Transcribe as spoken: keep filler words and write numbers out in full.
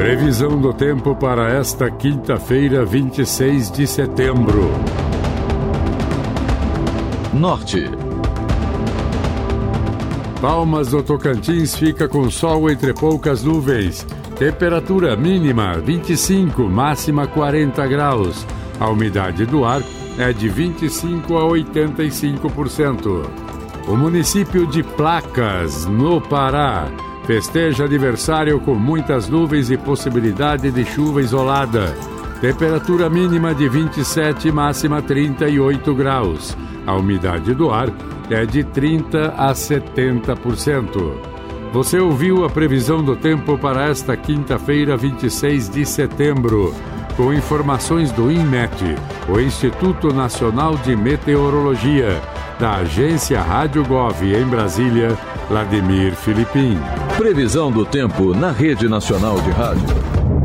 Previsão do tempo para esta quinta-feira, vinte e seis de setembro. Norte. Palmas do Tocantins fica com sol entre poucas nuvens. Temperatura mínima vinte e cinco, máxima quarenta graus. A umidade do ar é de vinte e cinco a oitenta e cinco por cento. O município de Placas, no Pará, festeja aniversário com muitas nuvens e possibilidade de chuva isolada. Temperatura mínima de vinte e sete, máxima trinta e oito graus. A umidade do ar é de trinta a setenta por cento. Você ouviu a previsão do tempo para esta quinta-feira, vinte e seis de setembro, com informações do INMET, o Instituto Nacional de Meteorologia, da agência Rádio Gov em Brasília, Vladimir Filipim. Previsão do tempo na Rede Nacional de Rádio.